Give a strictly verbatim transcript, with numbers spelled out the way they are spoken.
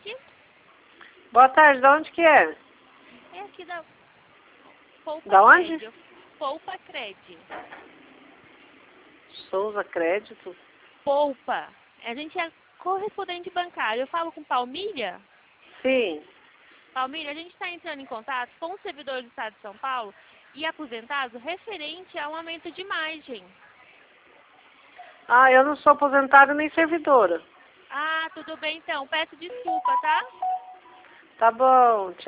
tarde. Boa tarde, de onde que é? É aqui da Poupa Da onde? Crédito. Poupa Crédito. Souza Crédito. Poupa. A gente é correspondente bancário. Eu falo com Palmilha. Sim. Palmilha, a gente está entrando em contato com o servidor do Estado de São Paulo e aposentado referente a um aumento de margem. Ah, eu não sou aposentada nem servidora. Ah, tudo bem então. Peço desculpa, tá? Tá bom.